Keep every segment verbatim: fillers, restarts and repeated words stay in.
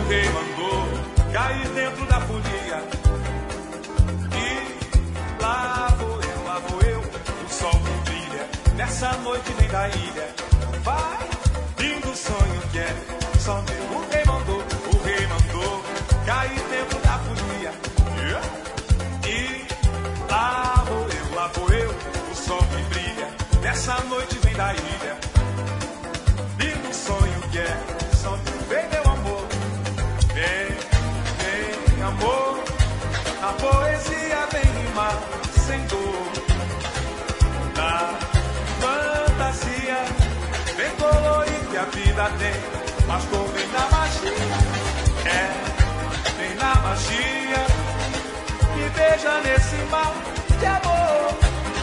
rei mandou cair dentro da folia. E lá vou eu, lá vou eu, o sol que brilha nessa noite vem da ilha. Vai, lindo sonho que é, só meu. O rei mandou, o rei mandou cair dentro da folia. E lá vou eu, lá vou eu, o sol que brilha nessa noite vem da ilha. Lindo sonho que é, só meu. Vem meu amor, vem, vem amor. A poesia vem rimar sem dor. Na fantasia vem colorir que a vida tem, mas vem na magia. É, vem na magia. Me beija nesse mar de amor.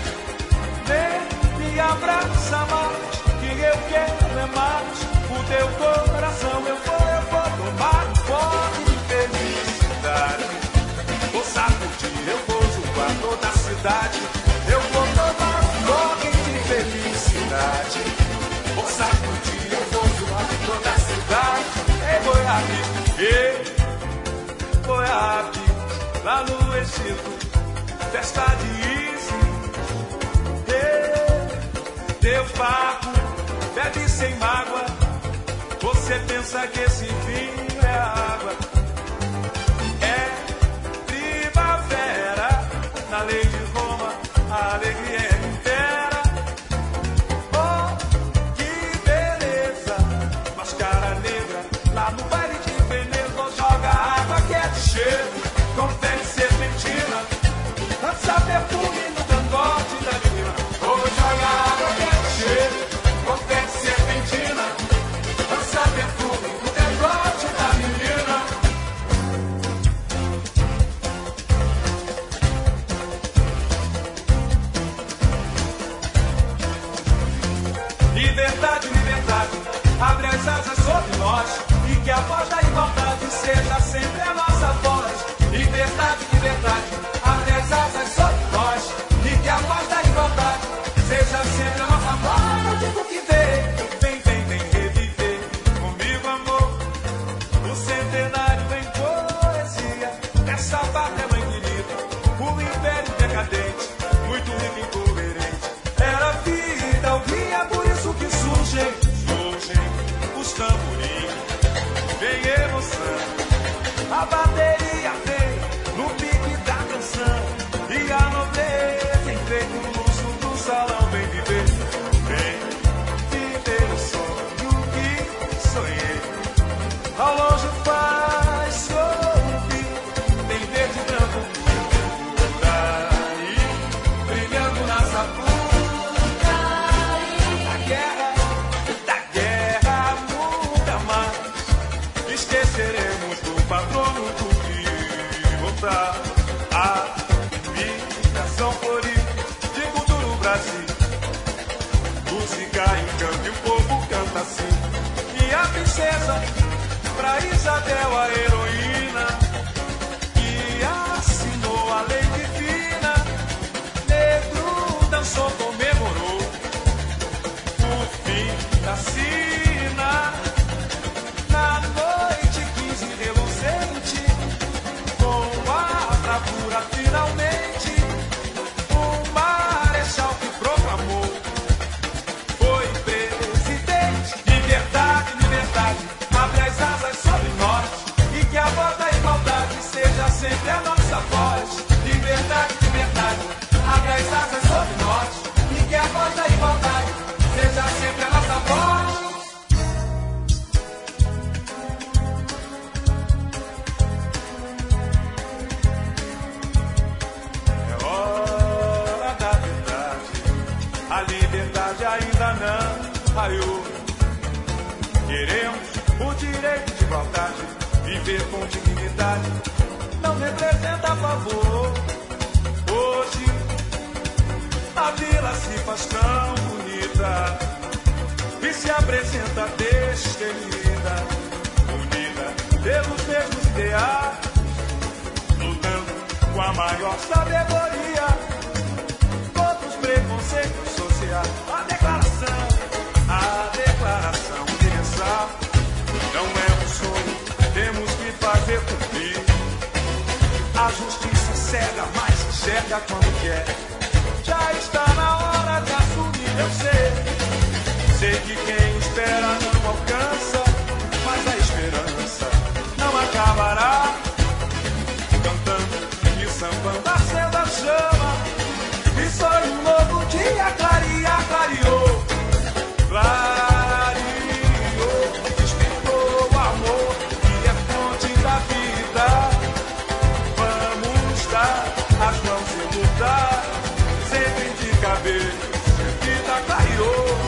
Vem, me abraça mais, que eu quero é mais. O teu coração eu vou, eu vou tomar um pouco de felicidade. Vou sacudir, eu vou zoar toda a cidade. Eu vou tomar um pouco de felicidade. Vou sacudir, eu vou zoar toda a cidade. Ei, Goiabe, ei, Goiabe, lá no Egito, festa de Isis. Ei, teu papo bebe sem mágoa. Você pensa que esse vinho é água. É primavera, na lei de Roma, a alegria é inteira. Oh, que beleza, máscara negra, lá no baile de Veneza. Joga água que é de cheiro, confere serpentina, lança perfume no cangote da menina. Oh, joga água que é de cheiro, confere serpentina, lança perfume no cangote da menina. Liberdade, liberdade, abre as asas sobre nós, e que a voz da igualdade seja sempre a nossa voz. Liberdade, liberdade, abre as asas sobre nós, e que a voz da igualdade seja sempre a nossa voz. Eu digo que vem, vem, vem, vem reviver comigo, amor, o centenário em poesia dessa pátria mãe querida, o império decadente, muito rico e incoerente. Era vida, o dia, por isso que surgem, surgem os tamborins, vem emoção, a bateria vem no pique da canção, e a nobreza enfeita o luxo do salão. Vem viver, vem viver o sonho que sonhei, ao longe faz ouvir, tem verde e branco por aí, brilhando na sapuca, da guerra, da guerra nunca mais esqueceremos do patrono do que voltar. A migração florida de cultura no Brasil, música encanta e o povo canta assim. E a princesa, pra Isabel a heroína, que assinou a lei divina, negro dançou, comemorou o fim da sina. Na noite quinze reluzente, com a bravura finalmente, o marechal que proclamou foi presidente. Liberdade, liberdade, abre as asas sobre nós, e que a voz da igualdade seja sempre a nossa voz. Liberdade, liberdade, abre as asas sobre nós, e que a voz da igualdade seja sempre a nossa voz. É hora da verdade, a liberdade ainda não raiou. Queremos o direito de igualdade, viver com dignidade, não representa favor. Hoje a vila se faz tão bonita e se apresenta destemida, unida pelos mesmos ideais, lutando com a maior sabedoria contra os preconceitos sociais. A declaração, a declaração universal não é um sonho, temos que chega quando quer. Já está na hora de assumir, eu sei. Sei que quem espera não alcança, mas a esperança não acabará. Cantando e sambando, acenda a chama, e sonho um novo dia clarear, clareou, clareou, despertou o amor que é fonte da vida. Vamos dar as mãos e lutar, sempre de cabeça, vida clareou,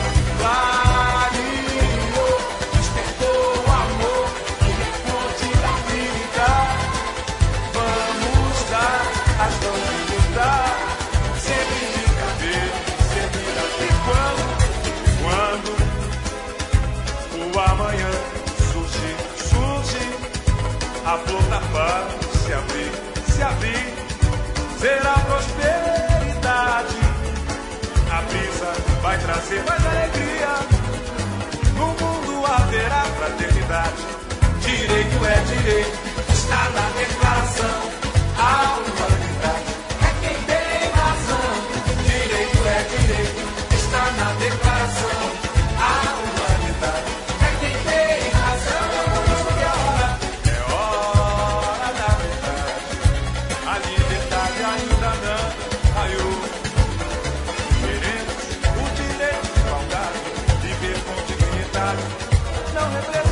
clareou, despertou o amor que é fonte da vida. Vamos dar as mãos e lutar, sempre de cabeça, vida. E quando, quando o amanhã surgir, surgir, a flor da paz se abrir, se abrir, será prosperidade. A brisa vai trazer mais alegria. No mundo haverá fraternidade. Direito é direito, está na declaração. A humanidade é quem tem razão. Direito é direito, está na declaração. A humanidade é quem tem razão. É hora, é hora da verdade. A liberdade ainda não raiou. Queremos o direito de igualdade, viver com dignidade, não representar.